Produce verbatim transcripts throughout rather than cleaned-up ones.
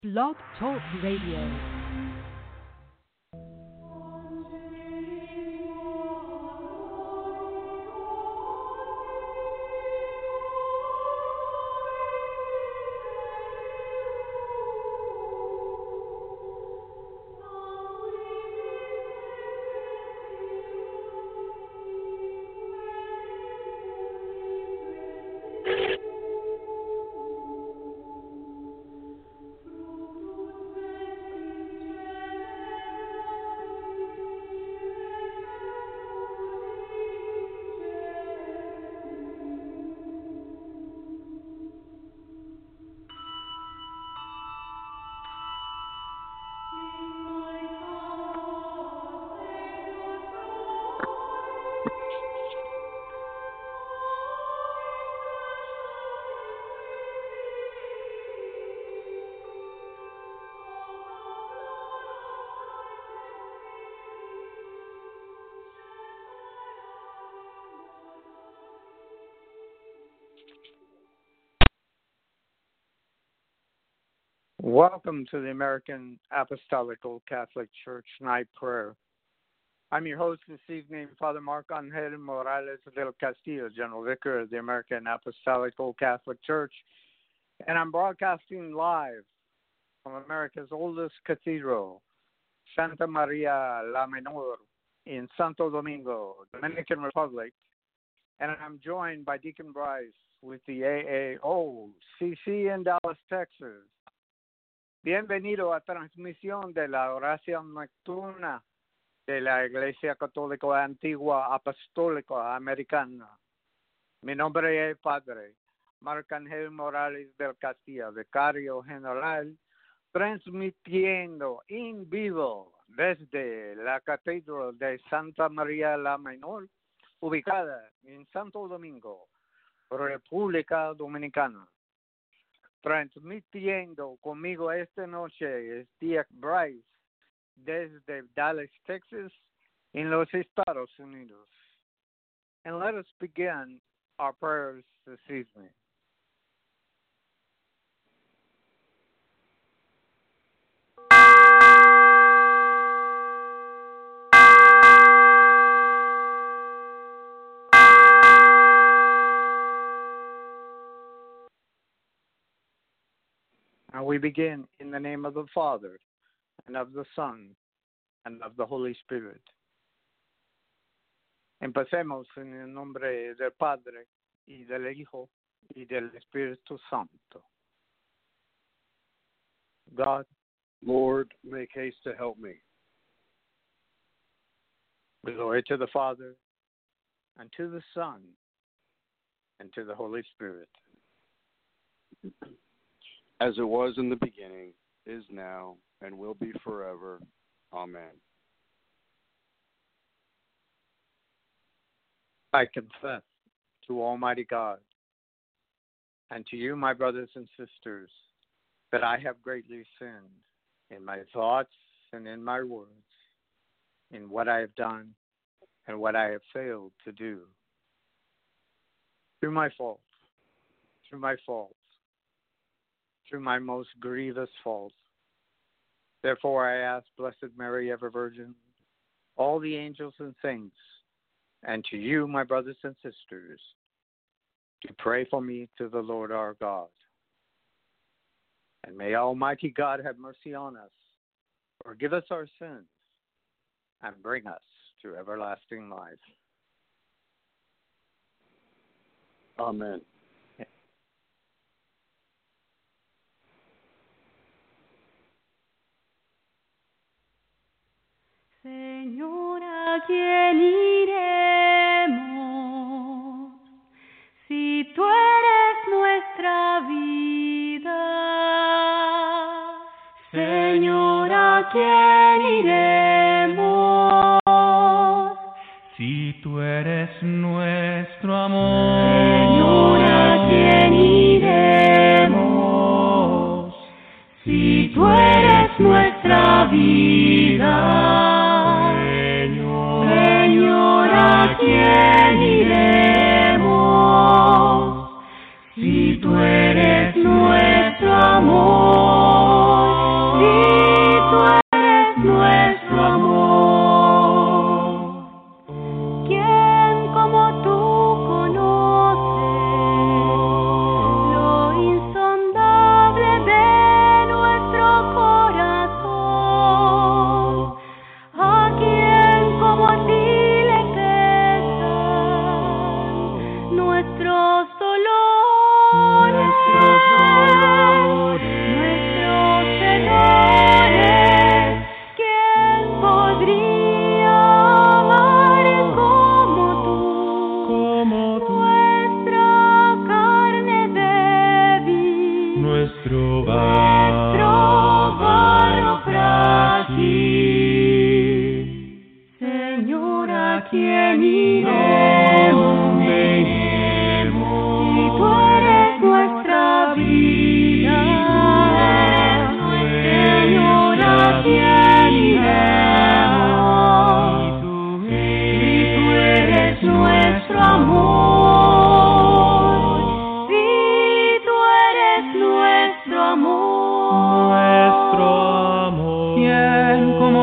Blog Talk Radio. Welcome to the American Apostolical Catholic Church Night Prayer. I'm your host this evening, Father Mark Angel Morales del Castillo, General Vicar of the American Apostolical Catholic Church, and I'm broadcasting live from America's oldest cathedral, Santa Maria la Menor in Santo Domingo, Dominican Republic, and I'm joined by Deacon Bryce with the A A O C C in Dallas, Texas. Bienvenido a transmisión de la oración nocturna de la Iglesia Católica Antigua Apostólica Americana. Mi nombre es Padre Marc Angel Morales del Castillo, Vicario General, transmitiendo en vivo desde la Catedral de Santa María la Menor, ubicada en Santo Domingo, República Dominicana. Transmitiendo conmigo esta noche es Dick Bryce desde Dallas, Texas, en los Estados Unidos. And let us begin our prayers this evening. And we begin in the name of the Father, and of the Son, and of the Holy Spirit. Empecemos en el nombre del Padre, y del Hijo, y del Espíritu Santo. God, Lord, make haste to help me. glory to the Father, and to the Son, and to the Holy Spirit. As it was in the beginning, is now, and will be forever. Amen. I confess to Almighty God and to you, my brothers and sisters, that I have greatly sinned in my thoughts and in my words, in what I have done and what I have failed to do. Through my fault, through my fault, through my most grievous fault. Therefore I ask Blessed Mary, ever Virgin, all the angels and saints, and to you, my brothers and sisters, to pray for me to the Lord our God. And may Almighty God have mercy on us, forgive us our sins, and bring us to everlasting life. Amen. Señor, ¿a quién iremos si tú eres nuestra vida? Señor, ¿a quién iremos si tú eres nuestro amor? Señor, ¿a quién iremos si tú eres nuestra vida? ¿A quién iremos si tú eres nuestro amor?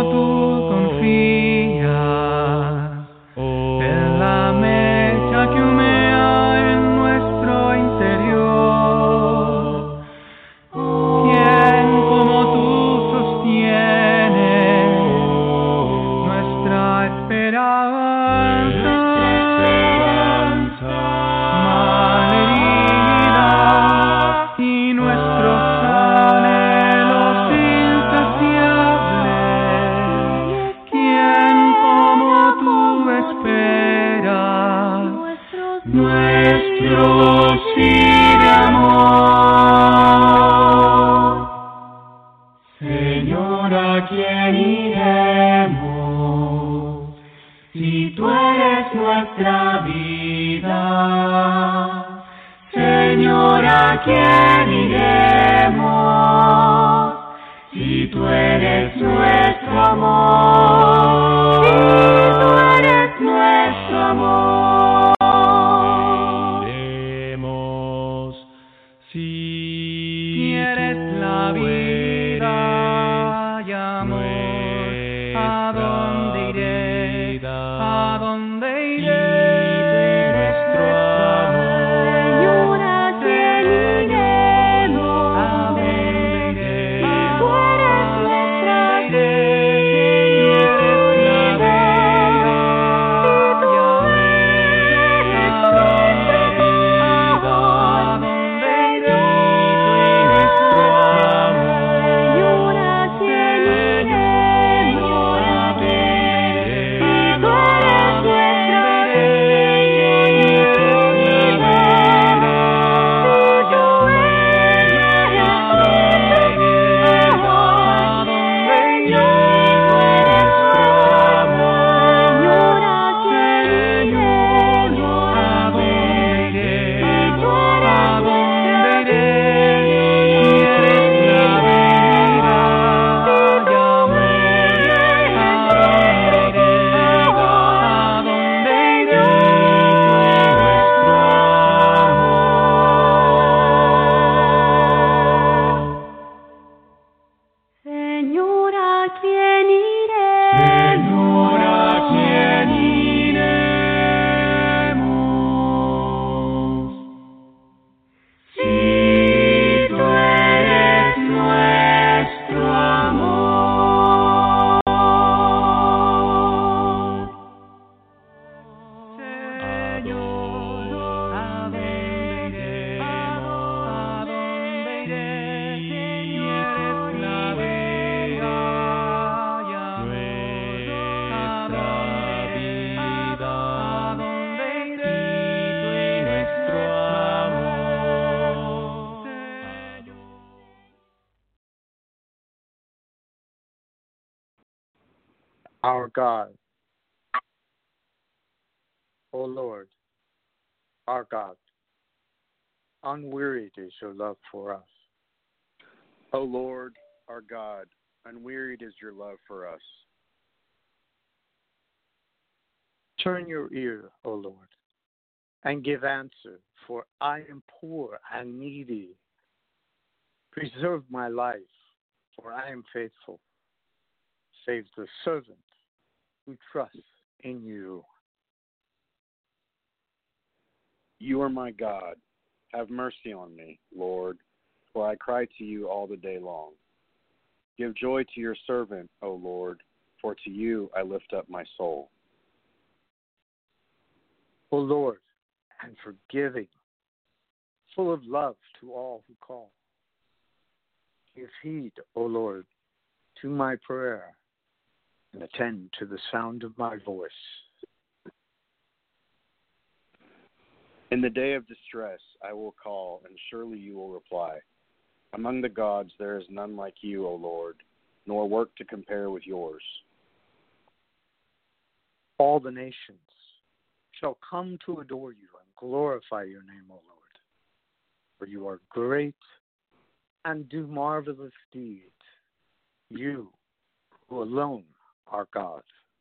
tú confías en la mecha que humea en nuestro interior. ¿Quién como tú sostiene nuestra esperanza? Malherida y nuestros anhelos insaciables. ¿Quién como tú esperas nuestro sí de amor? Señor, ¿a quién iremos si tú eres nuestra vida? Señor, ¿a quién iremos si tú eres nuestro amor? Si tú eres nuestro amor. Iremos si eres la vida y amor. ¿A dónde iré? ¿A dónde iré? Nuestro amor. Señor, ¿a quién iremos? ¿A dónde iré? Si tú eres nuestra vida. Our God, O Lord, our God, unwearied is your love for us. O Lord, our God, unwearied is your love for us. Turn your ear, O Lord, and give answer, for I am poor and needy. Preserve my life, for I am faithful. Save the servant who trusts in you. You are my God. Have mercy on me, Lord, for I cry to you all the day long. Give joy to your servant, O Lord, for to you I lift up my soul. O Lord, and forgiving, full of love to all who call. Give heed, O Lord, to my prayer, and attend to the sound of my voice. In the day of distress I will call, and surely you will reply. Among the gods there is none like you, O Lord, nor work to compare with yours. All the nations shall come to adore you and glorify your name, O Lord. For you are great and do marvelous deeds, you who alone are God.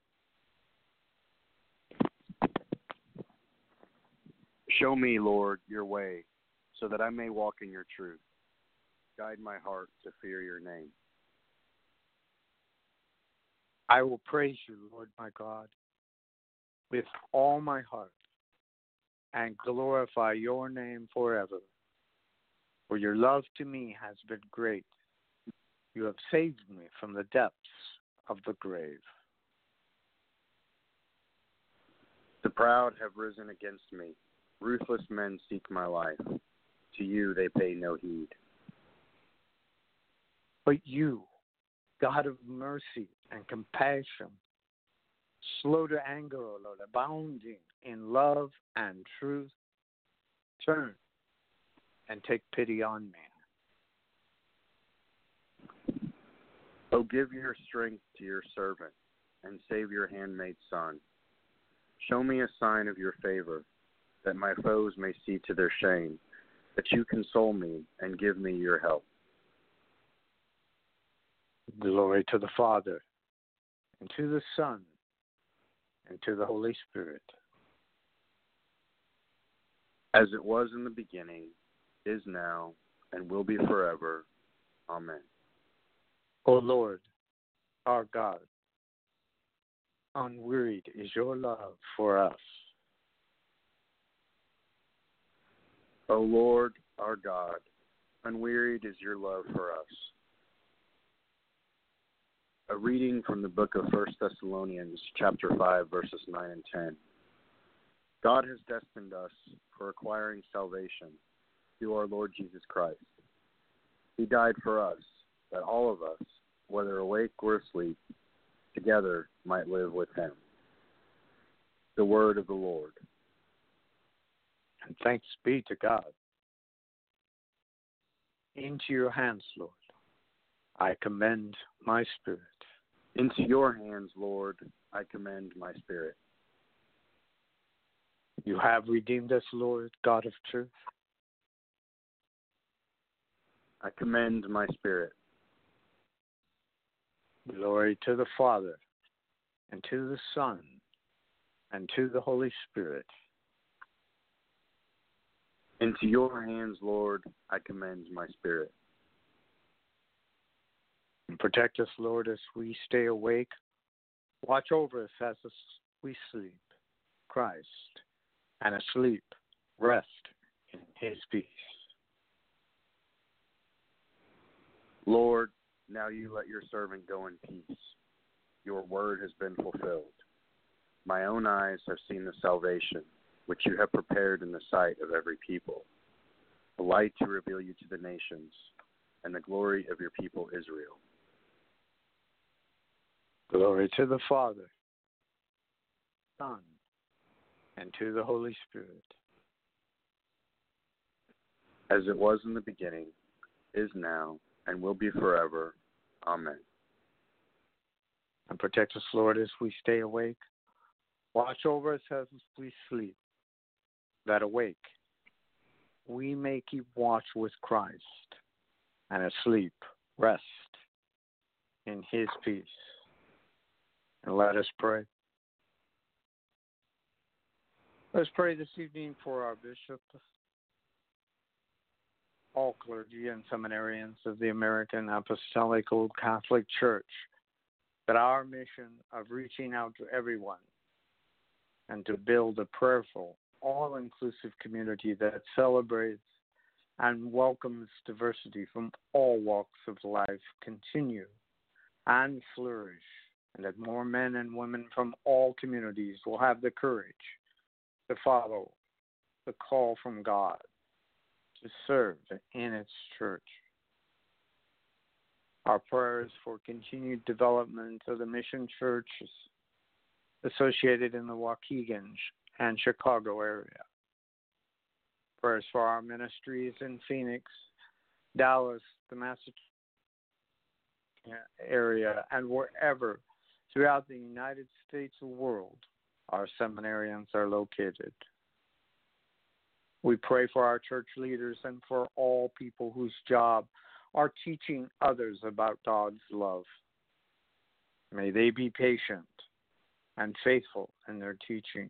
Show me, Lord, your way, so that I may walk in your truth. Guide my heart to fear your name. I will praise you, Lord my God, with all my heart and glorify your name forever. For your love to me has been great. You have saved me from the depths of the grave. The proud have risen against me. Ruthless men seek my life. To you they pay no heed. But you, God of mercy and compassion, slow to anger, O Lord, abounding in love and truth, turn and take pity on me. O give your strength to your servant, and save your handmaid's son. Show me a sign of your favor, that my foes may see to their shame, that you console me and give me your help. Glory to the Father, and to the Son, and to the Holy Spirit. As it was in the beginning, is now, and will be forever. Amen. O Lord, our God, unwearied is your love for us. O Lord, our God, unwearied is your love for us. A reading from the book of First Thessalonians, chapter five, verses nine and ten. God has destined us for acquiring salvation through our Lord Jesus Christ. He died for us, that all of us, whether awake or asleep, together might live with him. The word of the Lord. And thanks be to God. Into your hands, Lord, I commend my spirit. Into your hands, Lord, I commend my spirit. You have redeemed us, Lord, God of truth. I commend my spirit. Glory to the Father, and to the Son, and to the Holy Spirit. Into your hands, Lord, I commend my spirit. And protect us, Lord, as we stay awake. Watch over us as we sleep, Christ, and asleep, rest in his peace. Lord, now you let your servant go in peace. Your word has been fulfilled. My own eyes have seen the salvation which you have prepared in the sight of every people, a light to reveal you to the nations, and the glory of your people Israel. Glory to the Father, Son, and to the Holy Spirit. As it was in the beginning, is now, and will be forever. Amen. And protect us, Lord, as we stay awake. Watch over us as we sleep, that awake we may keep watch with Christ, and asleep rest in his peace. And let us pray. Let's pray this evening for our bishop, all clergy and seminarians of the American Apostolic Old Catholic Church, that our mission of reaching out to everyone and to build a prayerful, all-inclusive community that celebrates and welcomes diversity from all walks of life continue and flourish, and that more men and women from all communities will have the courage to follow the call from God to serve in its church. Our prayers for continued development of the mission churches associated in the Waukegan and Chicago area. Prayers for our ministries in Phoenix, Dallas, the Massachusetts area, and wherever throughout the United States world our seminarians are located. We pray for our church leaders and for all people whose job are teaching others about God's love. May they be patient and faithful in their teaching.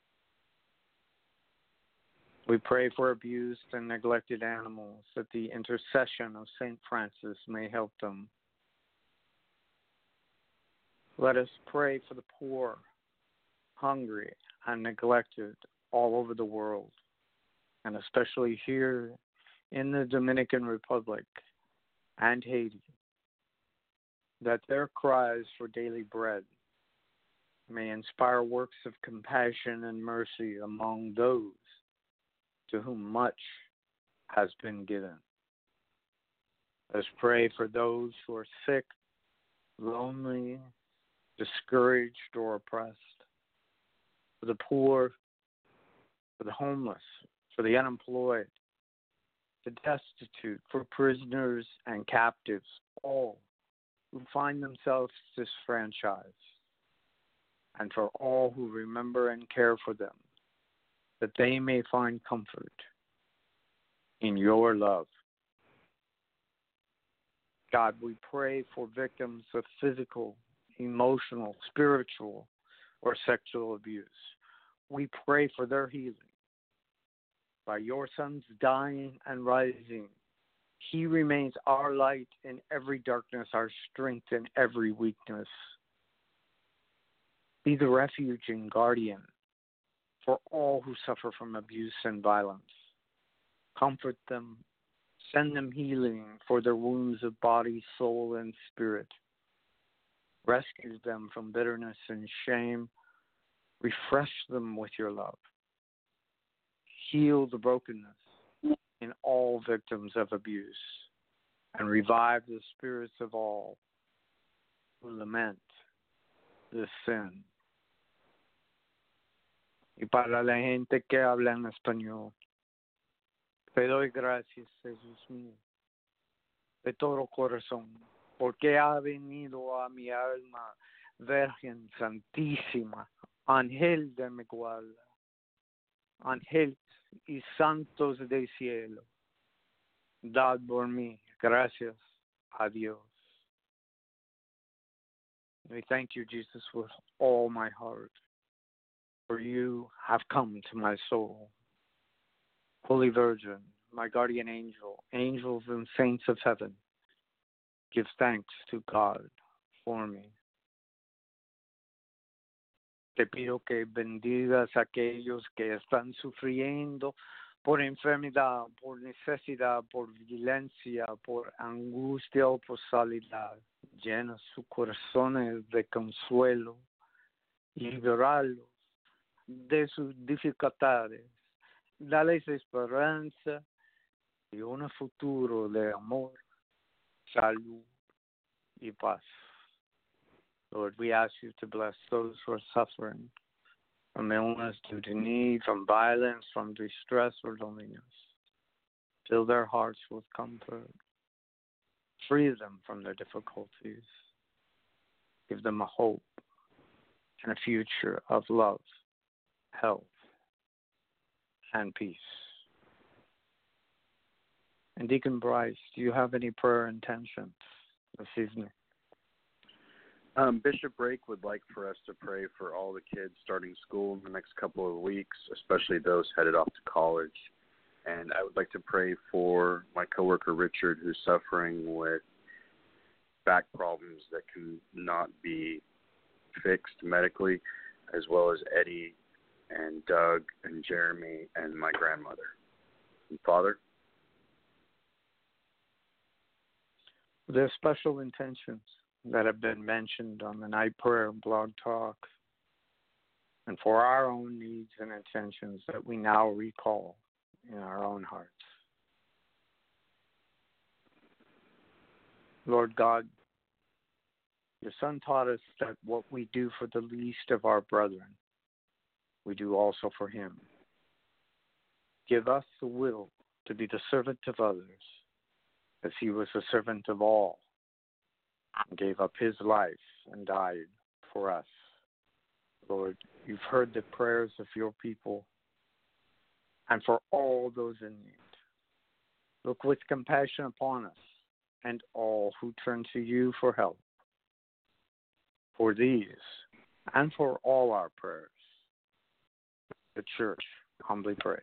We pray for abused and neglected animals, that the intercession of Saint Francis may help them. Let us pray for the poor, hungry, and neglected all over the world, and especially here in the Dominican Republic and Haiti, that their cries for daily bread may inspire works of compassion and mercy among those to whom much has been given. Let's pray for those who are sick, lonely, discouraged, or oppressed, for the poor, for the homeless, for the unemployed, the destitute, for prisoners and captives, all who find themselves disfranchised, and for all who remember and care for them, that they may find comfort in your love. God, we pray for victims of physical, emotional, spiritual, or sexual abuse. We pray for their healing. By your Son's dying and rising, he remains our light in every darkness, our strength in every weakness. Be the refuge and guardian for all who suffer from abuse and violence. Comfort them. Send them healing for their wounds of body, soul, and spirit. Rescue them from bitterness and shame. Refresh them with your love. Heal the brokenness in all victims of abuse, and revive the spirits of all who lament this sin. Y para la gente que habla en español, te doy gracias, Jesús mío, de todo corazón, porque ha venido a mi alma, Virgen Santísima, Ángel de mi guarda, Ángel y santos del cielo, dad por mí, gracias a Dios. I thank you, Jesus, with all my heart, for you have come to my soul. Holy Virgin, my guardian angel, angels and saints of heaven, give thanks to God for me. Te pido que bendigas a aquellos que están sufriendo por enfermedad, por necesidad, por violencia, por angustia o por soledad. Llena sus corazones de consuelo, liberarlos de sus dificultades, dales esperanza y un futuro de amor, salud y paz. Lord, we ask you to bless those who are suffering from illness due to need, from violence, from distress or loneliness. Fill their hearts with comfort. Free them from their difficulties. Give them a hope and a future of love, health, and peace. And Deacon Bryce, do you have any prayer intentions this evening? Um, Bishop Brake would like for us to pray for all the kids starting school in the next couple of weeks, especially those headed off to college. And I would like to pray for my coworker Richard, who's suffering with back problems that can not be fixed medically, as well as Eddie and Doug and Jeremy and my grandmother. And Father? There's special intentions that have been mentioned on the Night Prayer Blog Talk, and for our own needs and intentions that we now recall in our own hearts. Lord God, your Son taught us that what we do for the least of our brethren, we do also for him. Give us the will to be the servant of others, as he was the servant of all, and gave up his life and died for us. Lord, you've heard the prayers of your people, and for all those in need, look with compassion upon us and all who turn to you for help. For these, and for all our prayers, the Church humbly prays.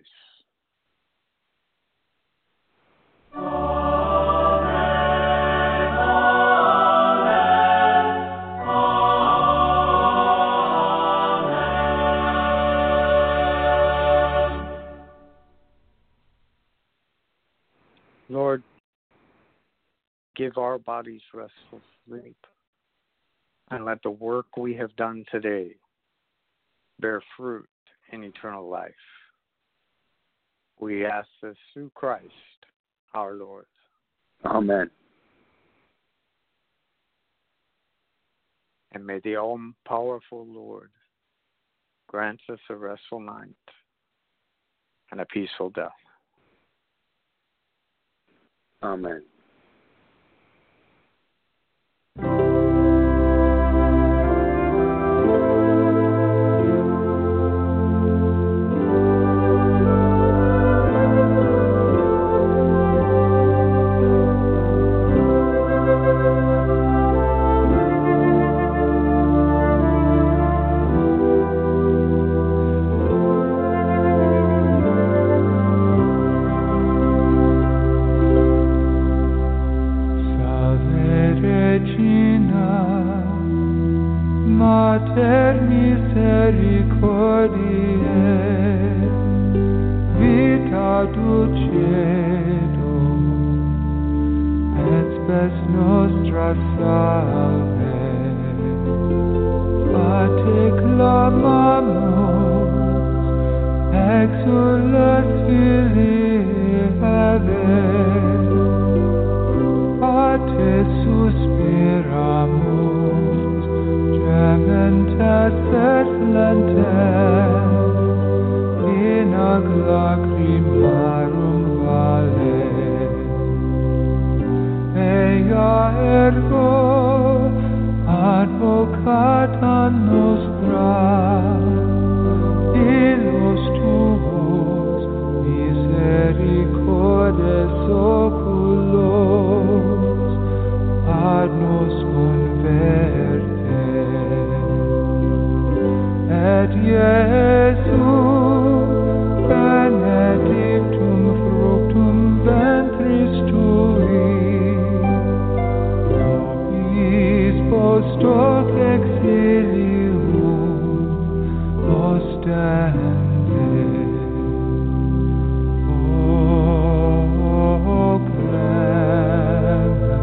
Amen, amen, amen. give our bodies restful sleep, and let the work we have done today bear fruit in eternal life. We ask this through Christ, our Lord. Amen. And may the all-powerful Lord grant us a restful night and a peaceful death. Amen. Mater misericordiae, vita dulcedo, et spes nostra salve, a te clamamus, exules filii Eve, a te suspiramus, gementes et lentes, in ac lacrimarum vale. Ea ergo advocata nostra, illos tuos misericordes oculos ad nos converte. Et Iesu benedictum fructum ventris tui, nobis post hoc exilium ostende. O clemens,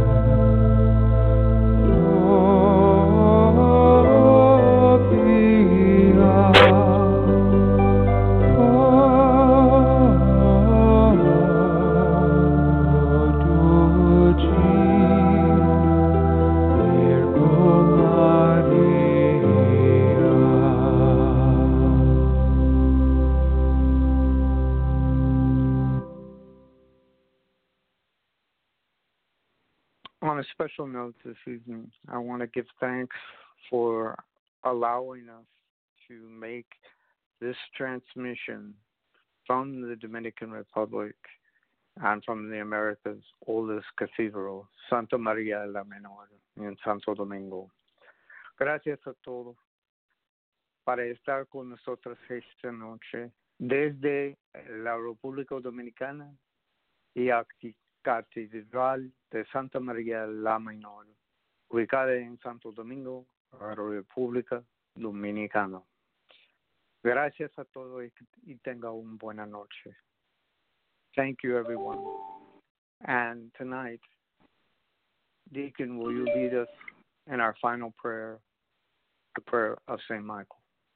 On a special note this evening, I want to give thanks for allowing us to make this transmission from the Dominican Republic and from the Americas' oldest cathedral, Santa María la Menor, in Santo Domingo. Gracias a todos para estar con nosotros esta noche desde la República Dominicana y aquí Catedral de Santa María la Menor, ubicada en Santo Domingo, República Dominicana. Gracias a todos y tenga una buena noche. Thank you, everyone. And tonight, Deacon, will you lead us in our final prayer, the prayer of Saint Michael?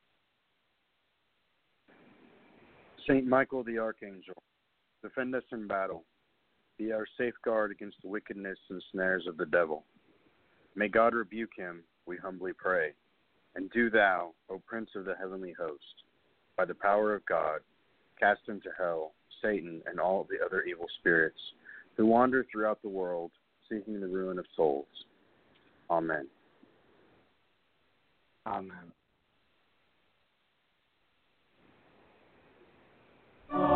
Saint Michael the Archangel, defend us in battle. Be our safeguard against the wickedness and snares of the devil. May God rebuke him, we humbly pray. And do thou, O Prince of the heavenly host, by the power of God, cast into hell Satan and all the other evil spirits who wander throughout the world, seeking the ruin of souls. Amen. Amen.